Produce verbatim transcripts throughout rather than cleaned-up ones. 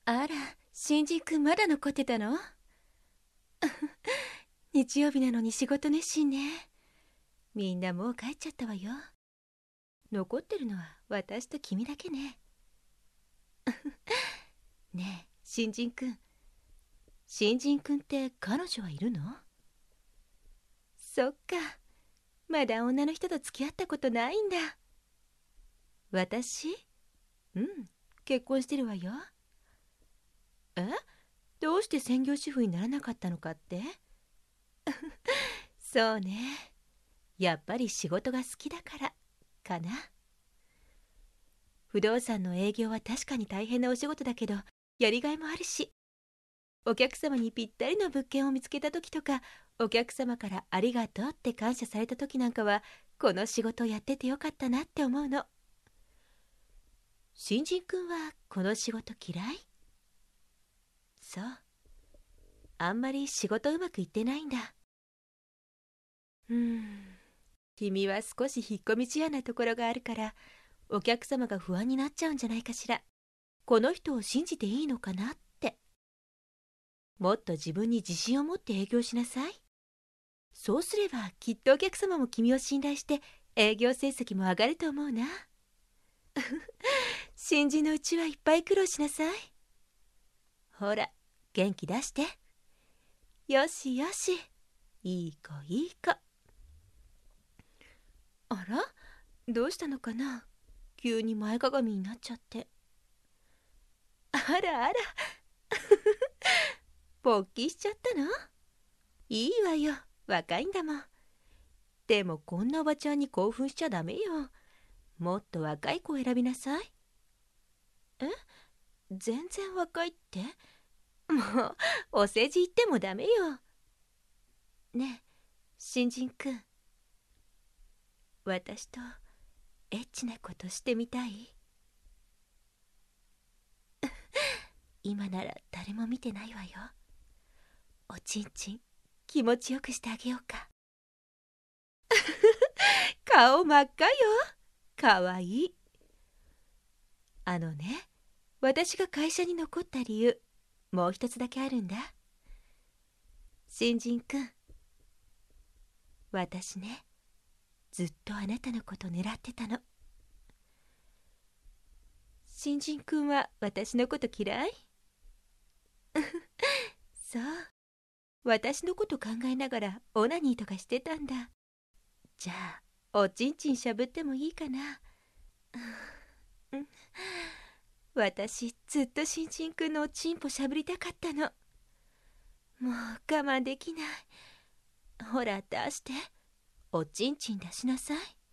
あら、新人くんまだ残ってたの？日曜日なのに仕事熱心ね。みんなもう帰っちゃったわよ。残ってるのは私と君だけね。ねえ、新人くん。新人くんって彼女はいるの？そっか、まだ女の人と付き合ったことないんだ。私？うん、結婚してるわよ。え？どうして専業主婦にならなかったのかって？そうね、やっぱり仕事が好きだからかな。不動産の営業は確かに大変なお仕事だけど、やりがいもあるし、お客様にぴったりの物件を見つけた時とか、お客様からありがとうって感謝された時なんかは、この仕事をやっててよかったなって思うの。新人くんはこの仕事嫌い？そう、あんまり仕事うまくいってないんだ。うーん、君は少し引っ込み思案なところがあるから、お客様が不安になっちゃうんじゃないかしら。この人を信じていいのかなって。もっと自分に自信を持って営業しなさい。そうすればきっとお客様も君を信頼して営業成績も上がると思うな。新人のうちはいっぱい苦労しなさい。ほら、元気出して。よしよし、いい子いい子。あら、どうしたのかな、急に前かがみになっちゃって。あらあら勃起しちゃったの？いいわよ、若いんだもん。でもこんなおばちゃんに興奮しちゃダメよ。もっと若い子を選びなさい。え？全然若いって？もうお世辞言ってもダメよ。ねえ、新人くん、私とエッチなことしてみたい？今なら誰も見てないわよ。おちんちん気持ちよくしてあげようか。顔真っ赤よ。かわいい。あのね、私が会社に残った理由、もう一つだけあるんだ。新人くん、私ね、ずっとあなたのこと狙ってたの。新人くんは私のこと嫌い？そう、私のこと考えながらオナニーとかしてたんだ。じゃあおちんちんしゃぶってもいいかな。私ずっと新人くんのおちんぽしゃぶりたかったの。もう我慢できない。ほら出して、おちんちん出しなさい。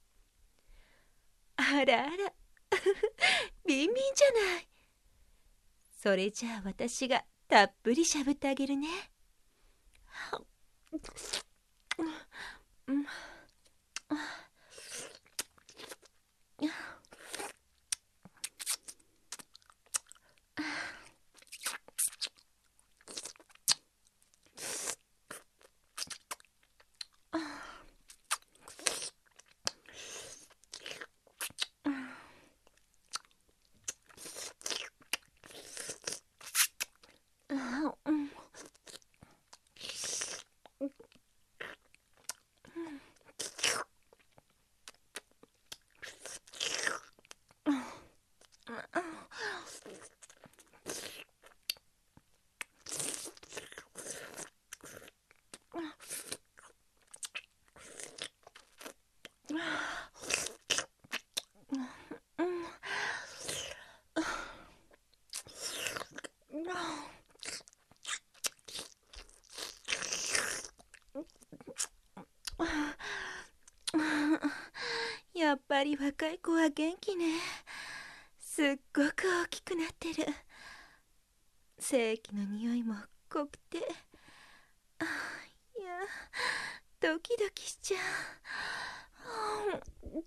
あらあらビンビンじゃない。それじゃあ私がたっぷりしゃぶってあげるね。やっぱり若い子は元気ね。すっごく大きくなってる。精液の匂いも濃くて、あ、いや、ドキドキしちゃう。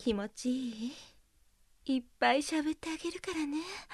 気持ちいい？いっぱい喋ってあげるからね。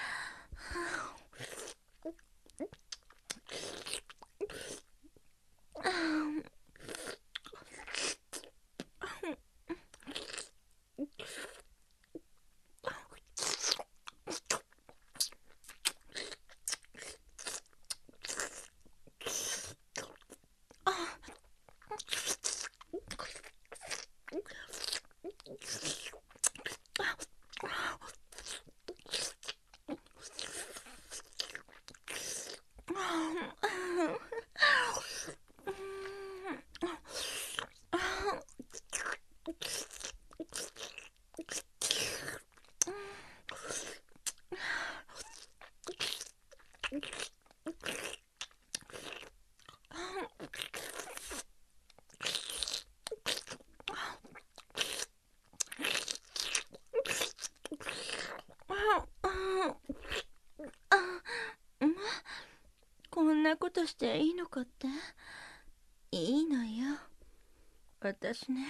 こんなことしていいのかって？いいのよ。私ね、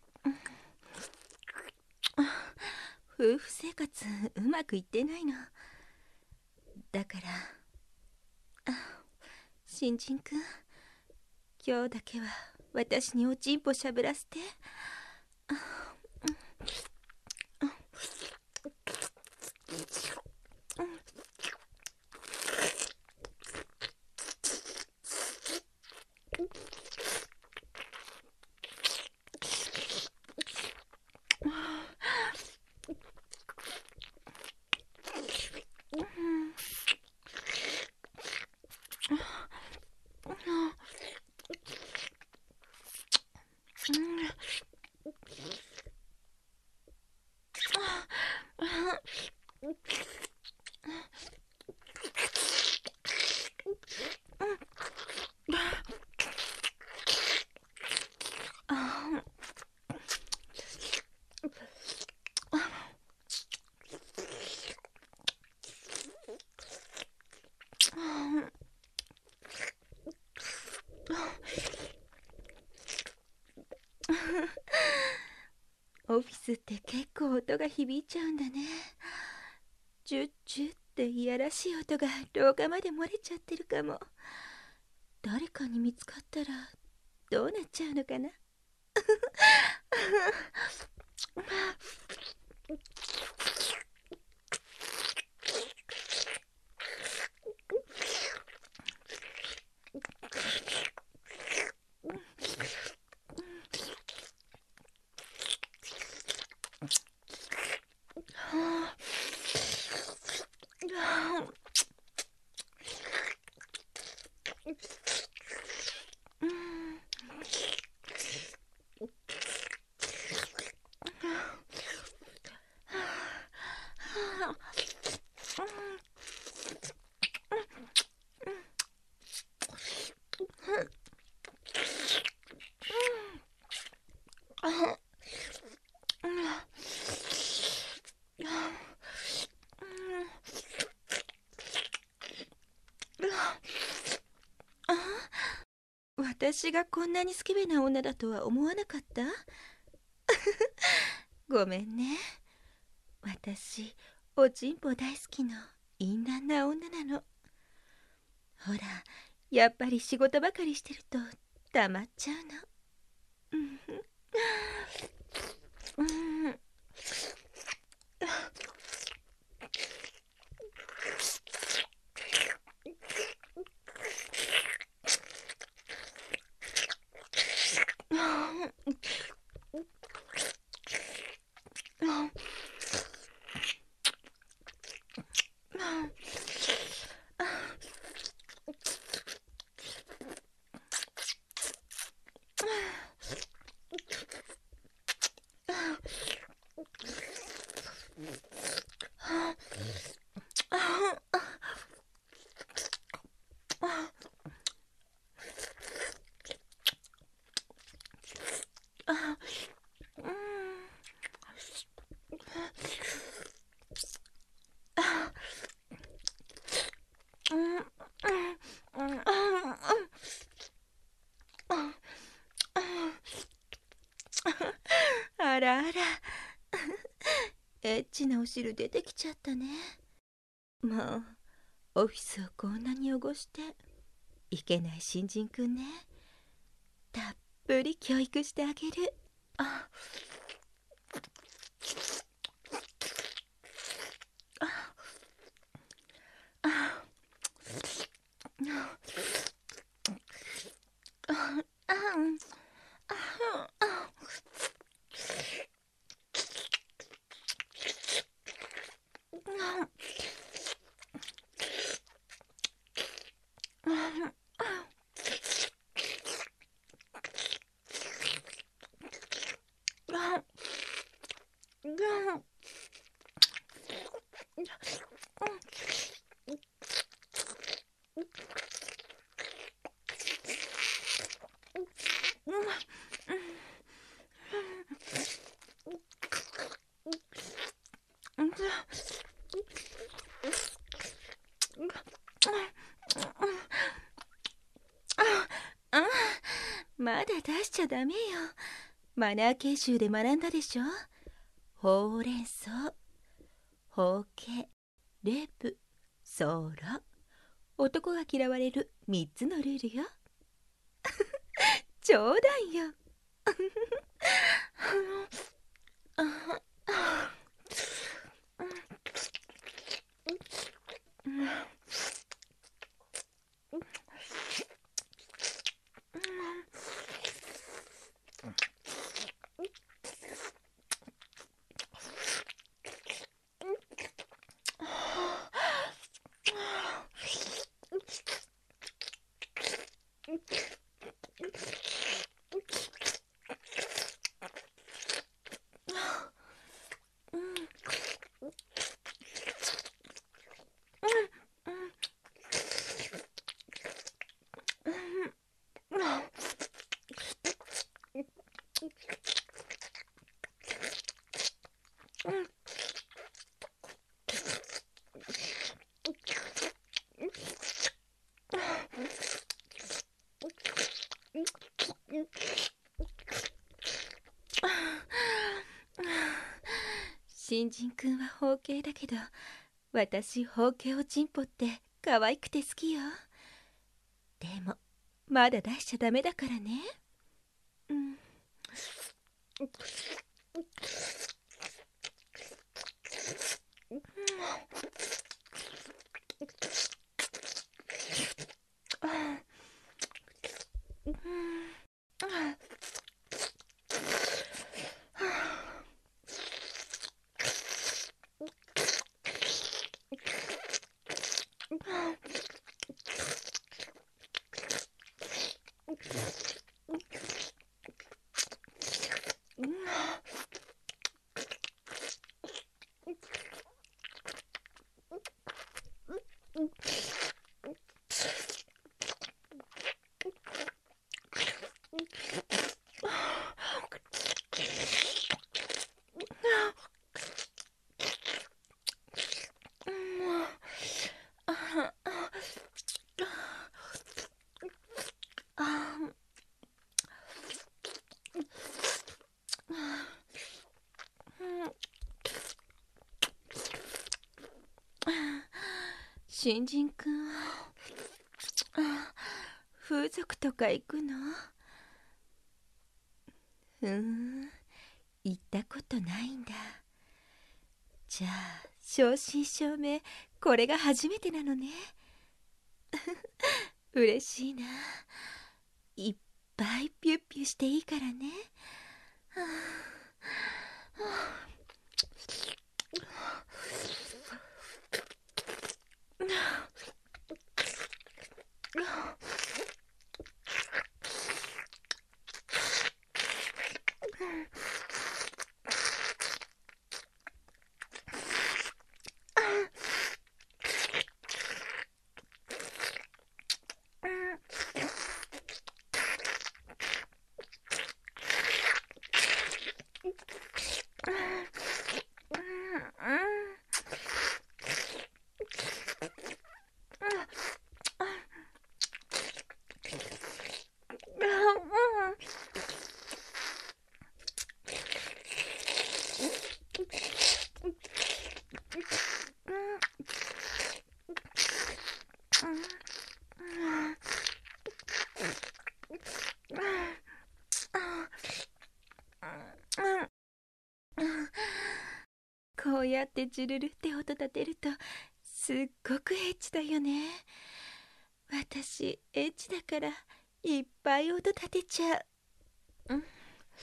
夫婦生活うまくいってないの。だから、新人くん、今日だけは私におちんぽしゃぶらせて。オフィスって結構音が響いちゃうんだね。ジュッジュッっていやらしい音が廊下まで漏れちゃってるかも。誰かに見つかったらどうなっちゃうのかな。私がこんなにスケベな女だとは思わなかった？ごめんね。私、おちんぽ大好きの淫乱な女なの。ほら、やっぱり仕事ばかりしてると溜まっちゃうの。うん。うん。あらあら、 エッチなお汁出てきちゃったね。まあ、オフィスをこんなに汚していけない新人くんね。たっぷり教育してあげる。あまだ出しちゃダメよ。マナー研修で学んだでしょ。ほうれん草、包茎、レイプ、ソロ。男が嫌われるみっつのルールよ。冗談よ。新人くんは包茎だけど、私包茎おちんぽって可愛くて好きよ。でもまだ出しちゃダメだからね。うん。新人くんは風俗とか行くの？ふーん、行ったことないんだ。じゃあ正真正銘これが初めてなのね。嬉しいな。いっぱいピュッピュしていいからね。はあはあやってジュルルって音立てるとすっごくエッチだよね。私エッチだからいっぱい音立てちゃう。うん。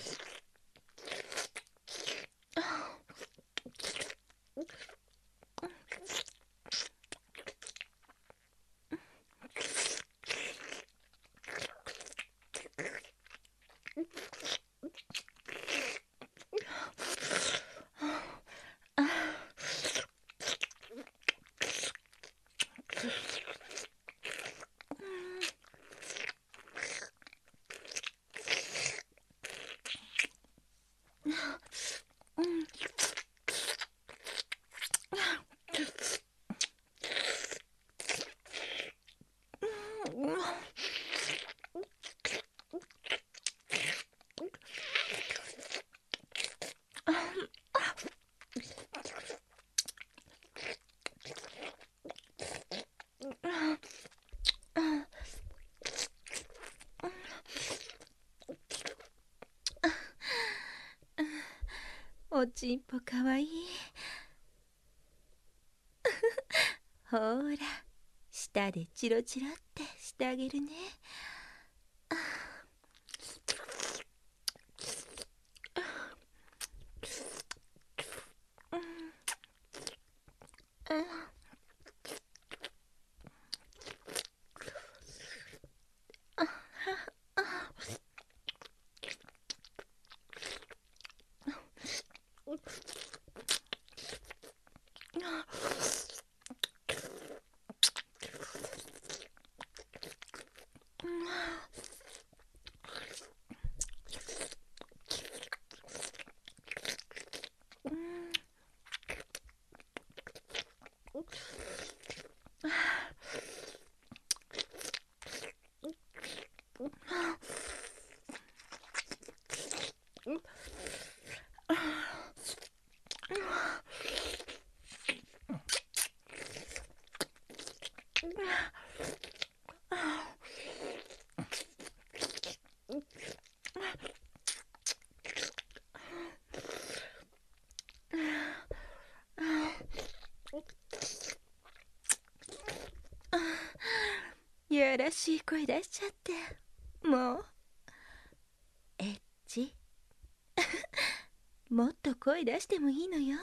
おちんぽかわいい。ほーら、舌でチロチロってしてあげるね。やらしい声出しちゃって。もうエッチ。もっと声出してもいいのよ。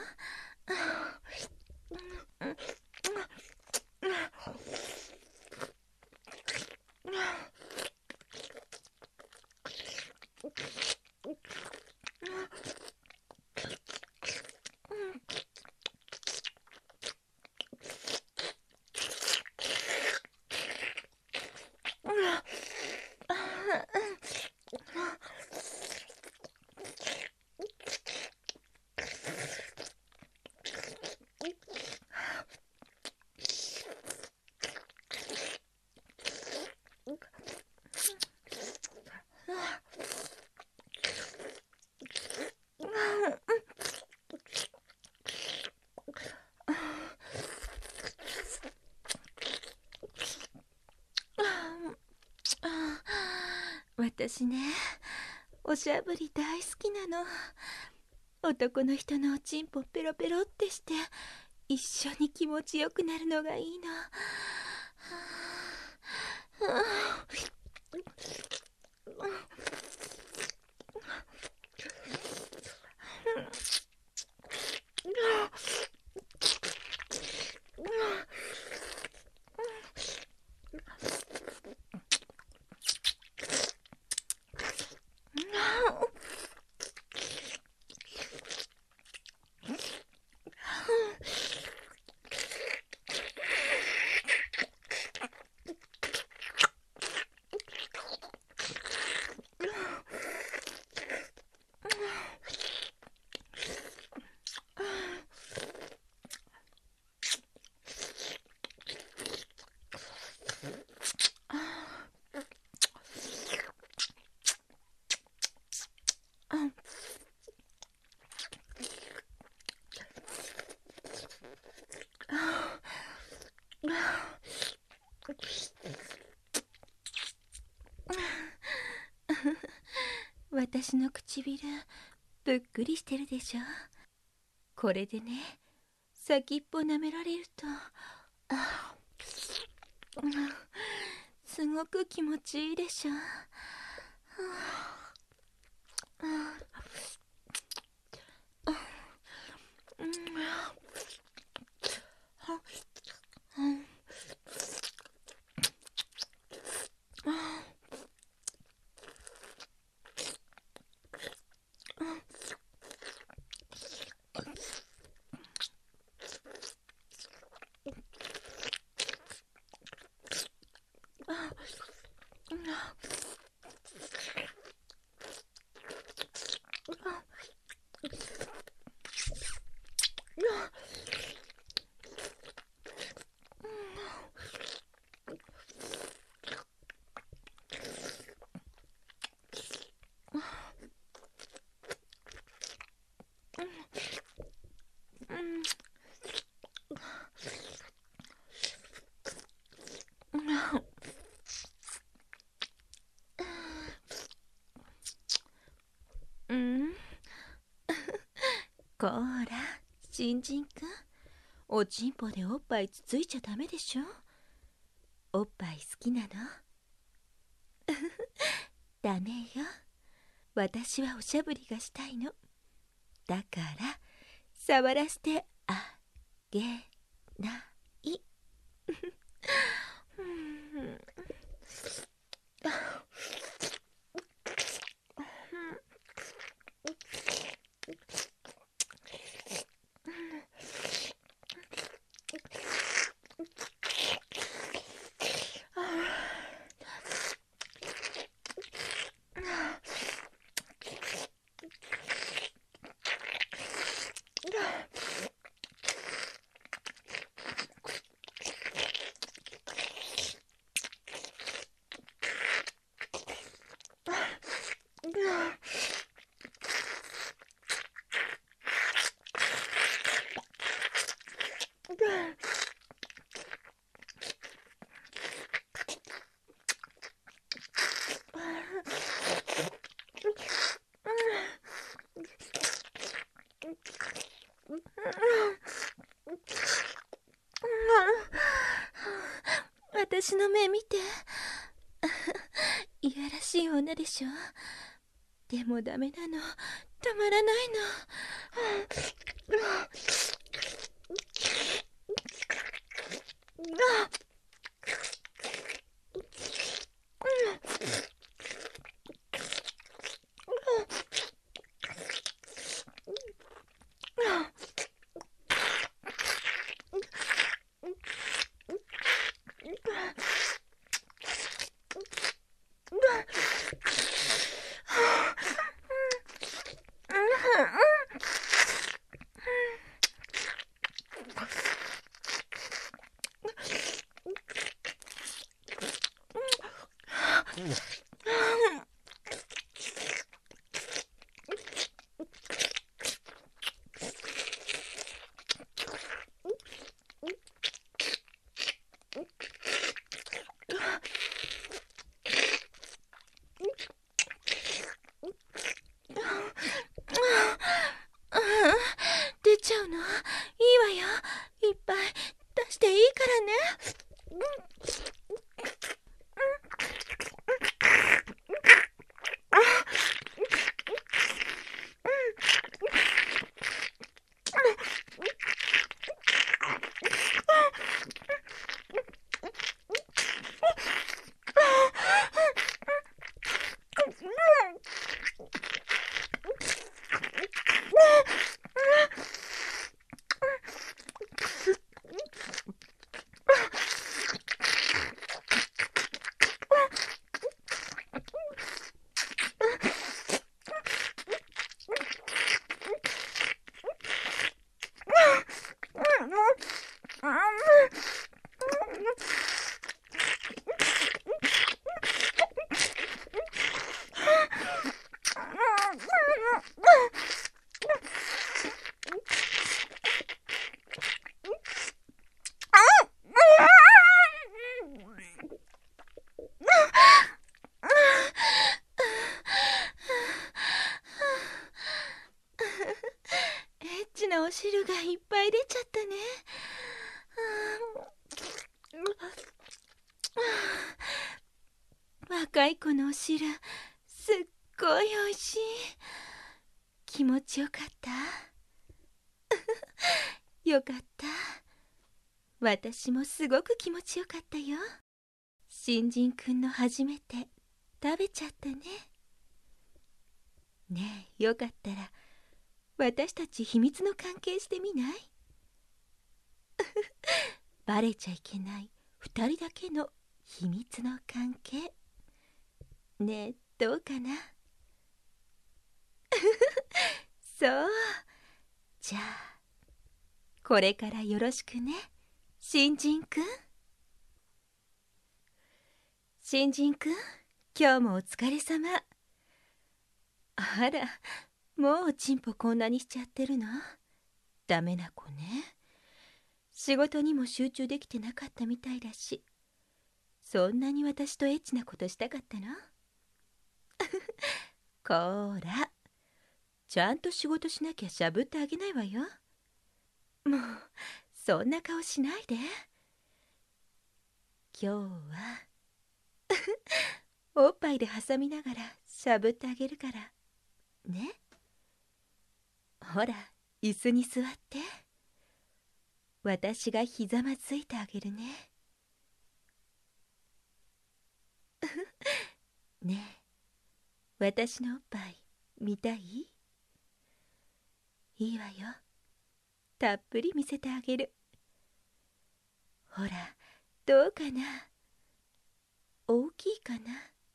私ね、おしゃぶり大好きなの。男の人のおちんぽペロペロってして一緒に気持ちよくなるのがいいの。私の唇ぷっくりしてるでしょ。これでね、 先っぽ舐められると、あ、うん、すごく気持ちいいでしょ。うん、こーら、新人くん、おちんぽでおっぱいつついちゃダメでしょ。おっぱい好きなの？ダメよ。私はおしゃぶりがしたいの。だから触らせてあげない。私の目見て。いやらしい女でしょ。でもダメなの、たまらないの。出ちゃうの？いいわよ。いっぱい出していいからね。エッチなお汁ががいっぱい出ちゃったね。若い子のお汁、すっごいおいしい。気持ちよかった？よかった。私もすごく気持ちよかったよ。新人くんの初めて食べちゃったね。ねえ、よかったら私たち秘密の関係してみない？バレちゃいけない二人だけの秘密の関係。ねえ、どうかな？そう。じゃあこれからよろしくね、新人くん。新人くん、今日もお疲れ様。あら、もうチンポこんなにしちゃってるの？ダメな子ね。仕事にも集中できてなかったみたいだし、そんなに私とエッチなことしたかったの？こーら、ちゃんと仕事しなきゃしゃぶってあげないわよ。もうそんな顔しないで。今日はおっぱいで挟みながらしゃぶってあげるからね。ほら、椅子に座って。私がひざまずいてあげるね。ねえ、私のおっぱい見たい？いいわよ。たっぷり見せてあげる。ほら、どうかな？大きいかな？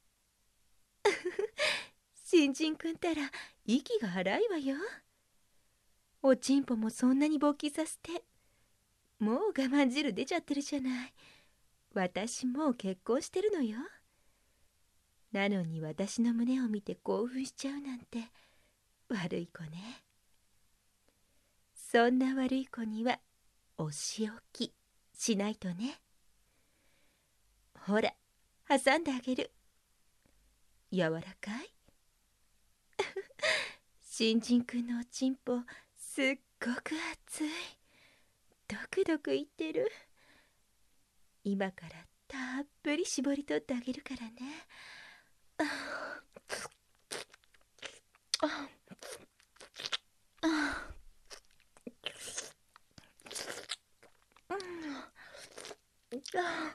新人くんたら息が荒いわよ。おちんぽもそんなに勃起させて、もう我慢汁出ちゃってるじゃない。私もう結婚してるのよ。なのに私の胸を見て興奮しちゃうなんて悪い子ね。そんな悪い子にはお仕置きしないとね。ほら、挟んであげる。柔らかい？新人くんのおちんぽすっごく熱い。ドクドクいってる。今からたっぷり絞り取ってあげるからね。ああああ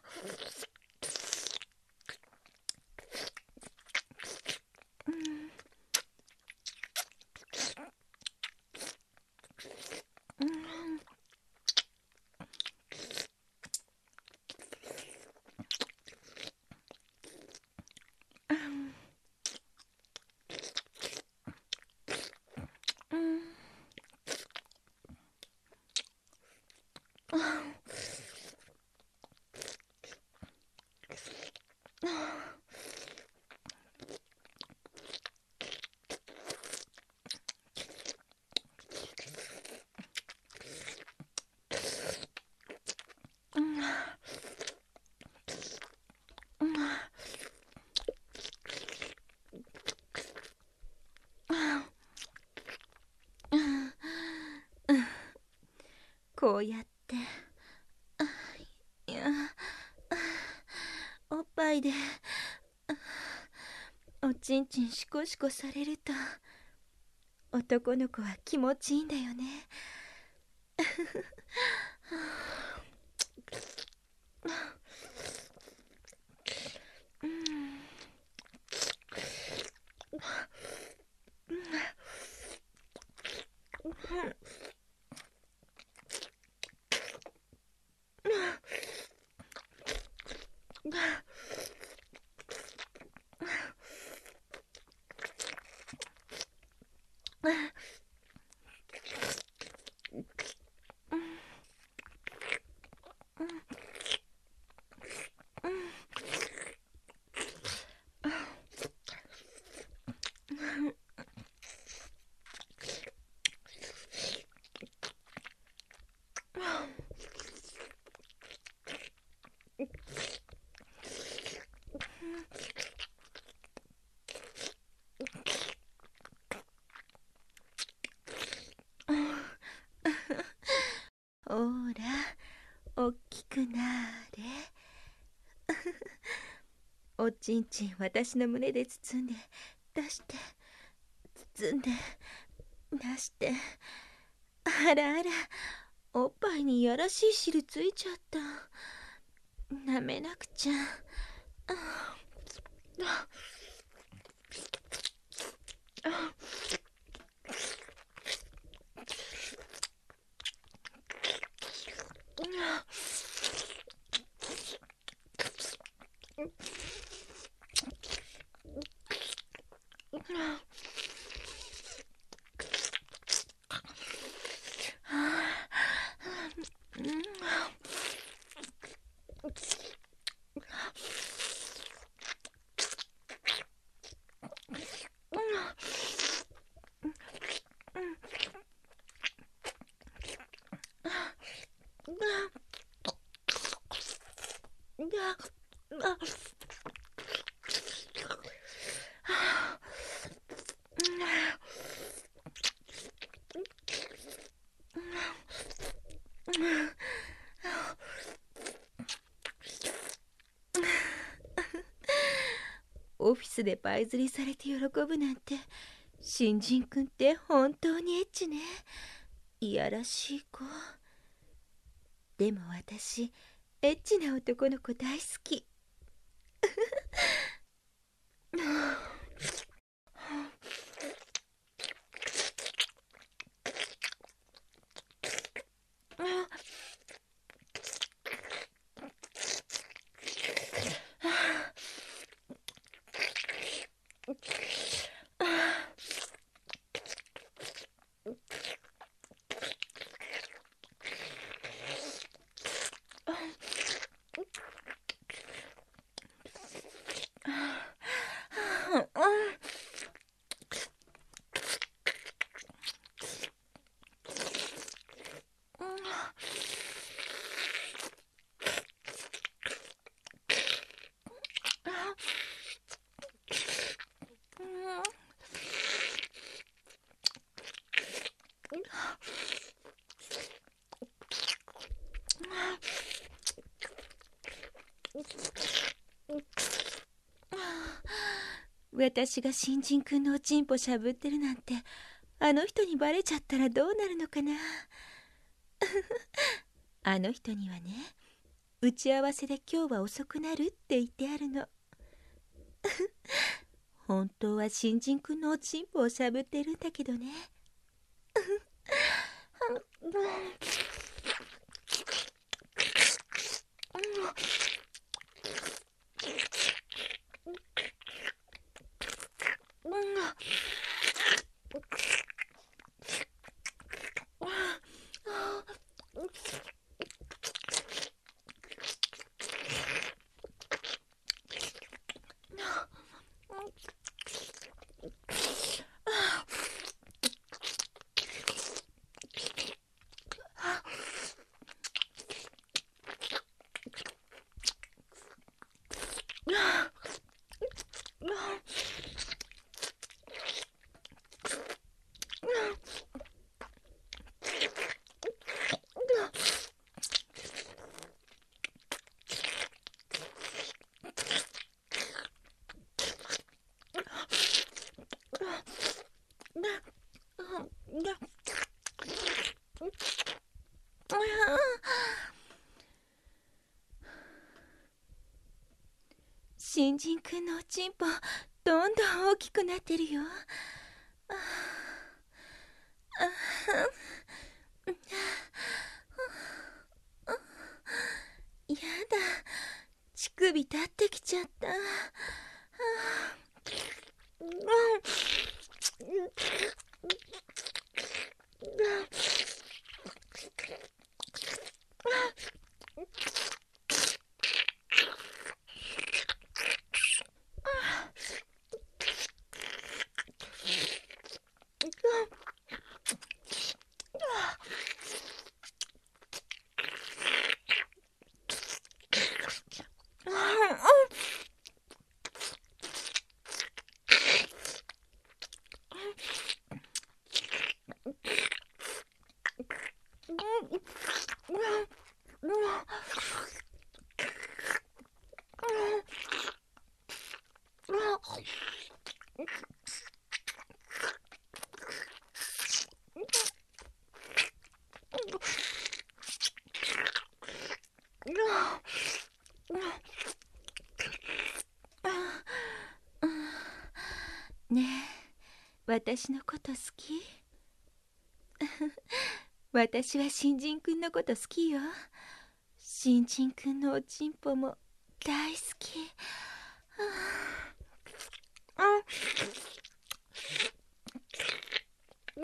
こうやっていやおっぱいでおちんちんシコシコされると男の子は気持ちいいんだよね。 おちんちん私の胸で包んで出して包んで出して、あらあら、おっぱいにいやらしい汁ついちゃった。舐めなくちゃ。あああオフィスでパイ釣りされて喜ぶなんて、新人くんって本当にエッチね。いやらしい子。でも私、エッチな男の子大好き。私が新人くんのおちんぽしゃぶってるなんて、あの人にバレちゃったらどうなるのかな。あの人にはね、打ち合わせで今日は遅くなるって言ってあるの。本当は新人くんのおちんぽをしゃぶってるんだけどね。新人くんのおちんぽどんどん大きくなってるよ。ああやだ、乳首立ってきちゃった。 ねえ、私のこと好き？私は新人くんのこと好きよ。新人くんのおちんぽも大好き。ああ、うん、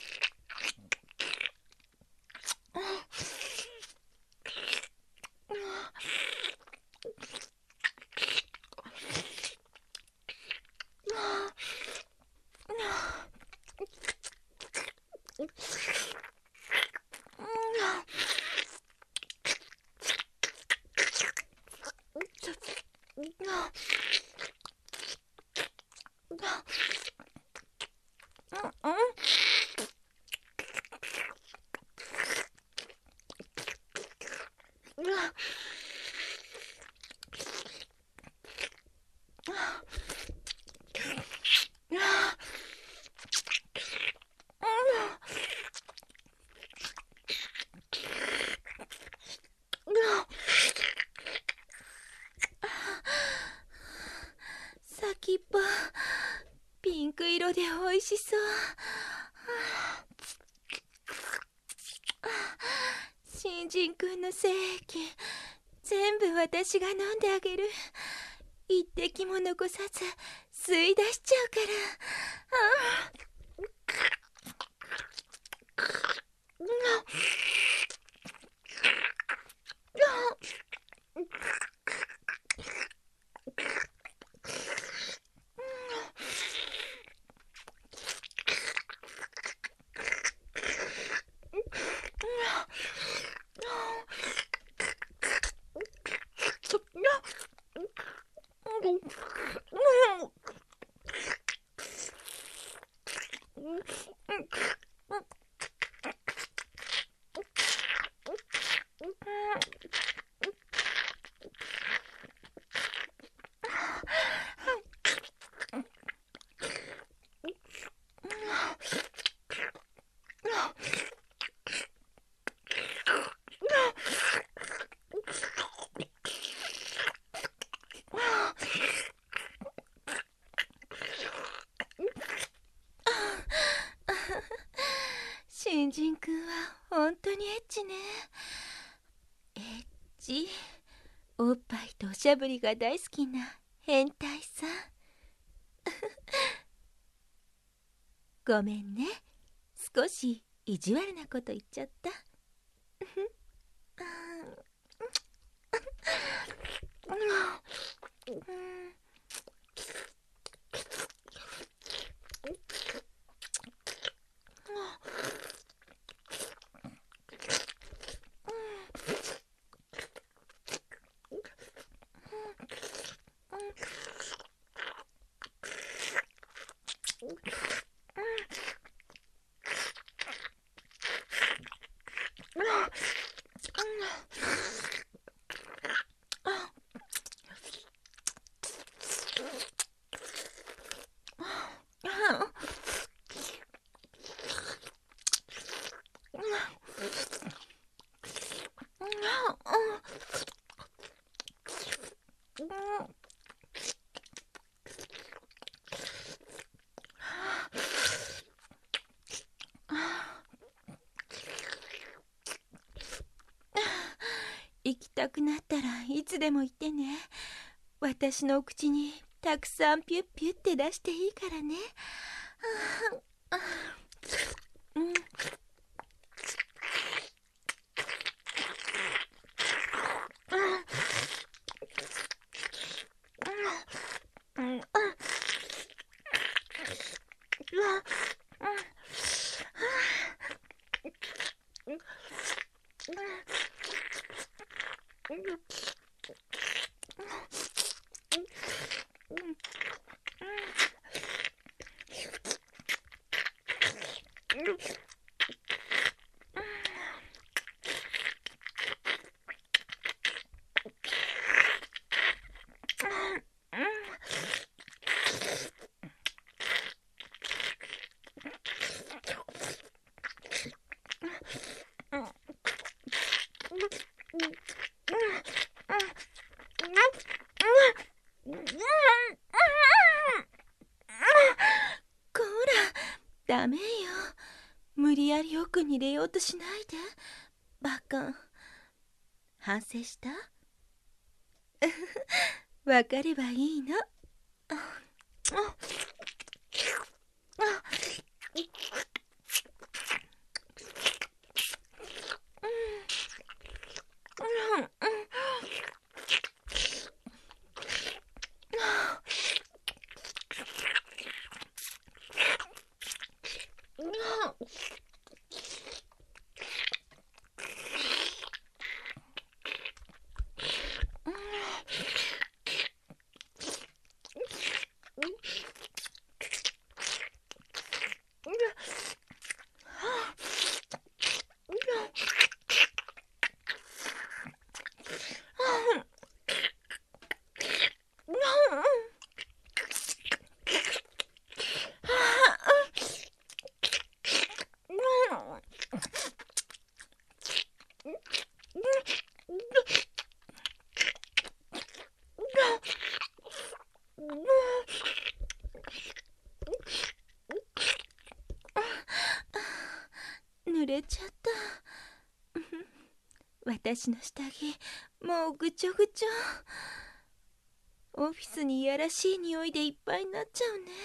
先っぽピンク色でおいしそう。新人くんの精液全部私が飲んであげる。一滴も残さず吸い出しちゃうから。新人くんは本当にエッチね。エッチ、おっぱいとおしゃぶりが大好きな変態さん。ごめんね、少し意地悪なこと言っちゃった。行きたくなったらいつでも言ってね。私のお口にたくさんピュッピュッって出していいからね。うん、 ダメよ。無理やり奥に入れようとしないで。バカ。反省した？わかればいいの。濡れちゃった。私の下着もうぐちょぐちょ。オフィスにいやらしい匂いでいっぱいになっちゃうね。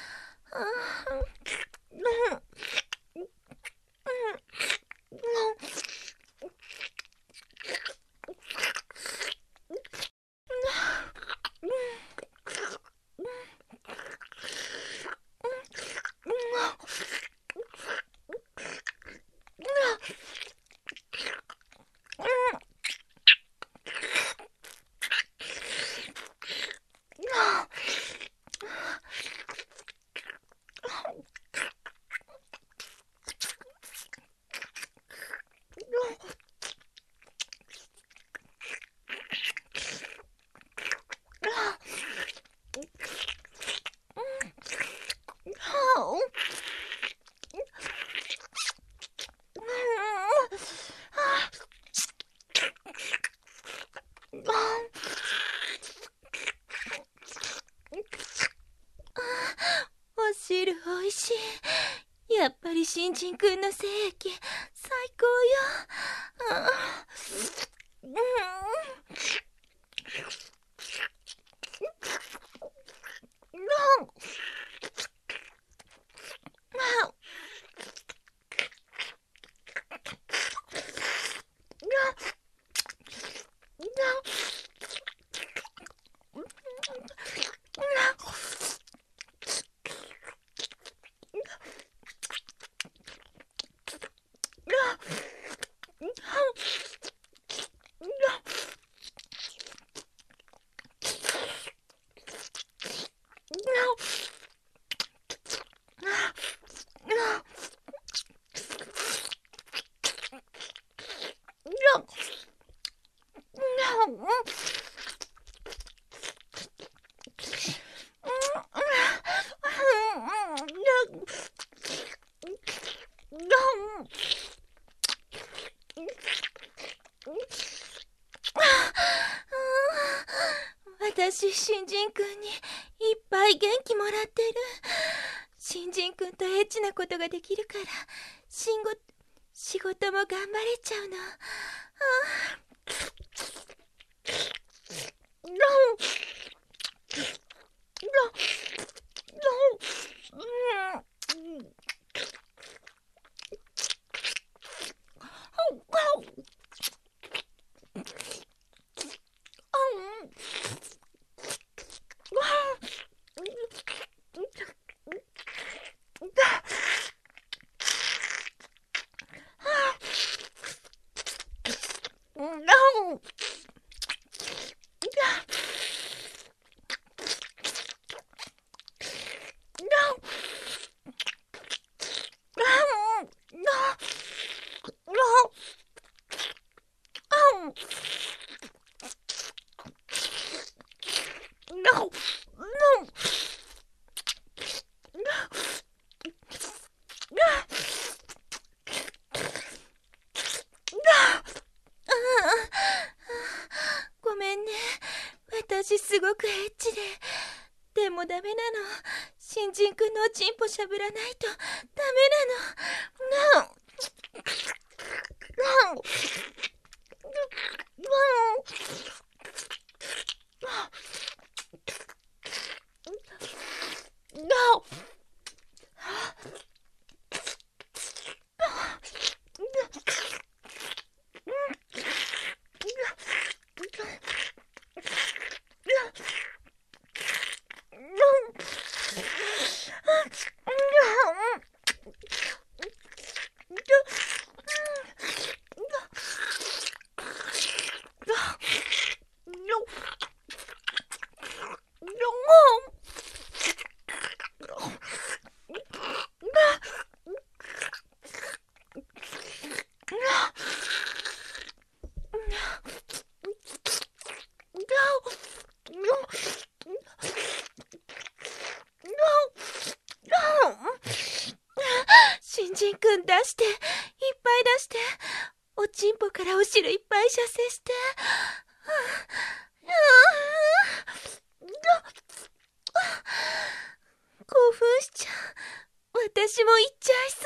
お汁おいしい。やっぱり新人くんの精液最高よ。うん私、新人くんにいっぱい元気もらってる。新人くんとエッチなことができるから仕事、仕事も頑張れちゃうの。ごめんね。私すごくエッチで。でもダメなの。 新人くんのおちんぽしゃぶらないとダメなの。なお新人くん出して、いっぱい出して、おちんぽからお汁いっぱい射精して。興奮しちゃう。私も行っちゃいそう。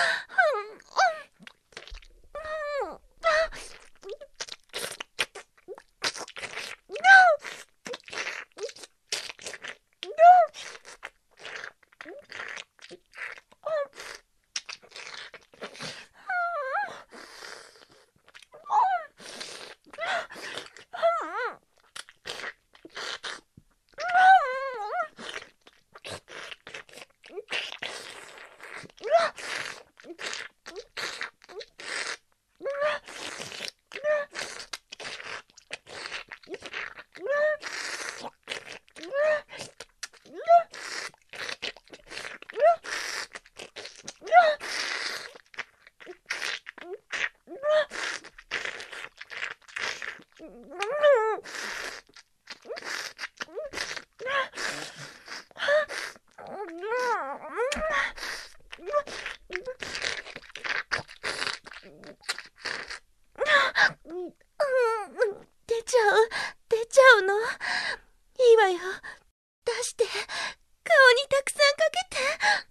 出ちゃう、出ちゃうの。いいわよ。出して、顔にたくさんかけて。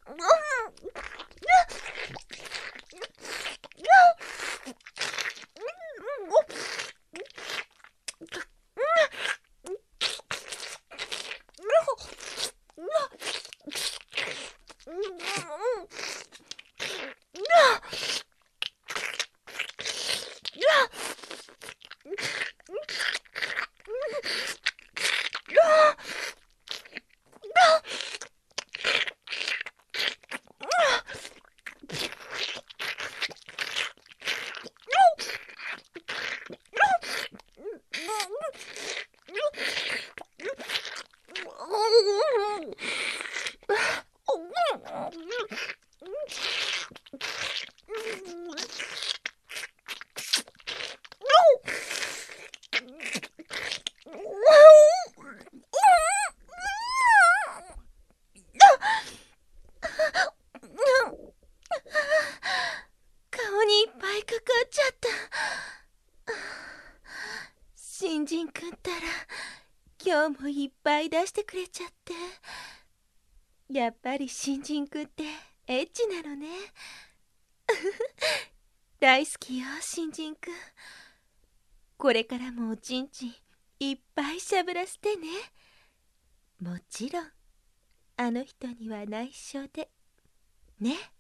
顔にいっぱいかかっちゃった。新人くんったら今日もいっぱい出してくれちゃって。やっぱり新人くんってエッチなのね。大好きよ、新人くん。これからもおちんちんいっぱいしゃぶらせてね。もちろんあの人には内緒でね。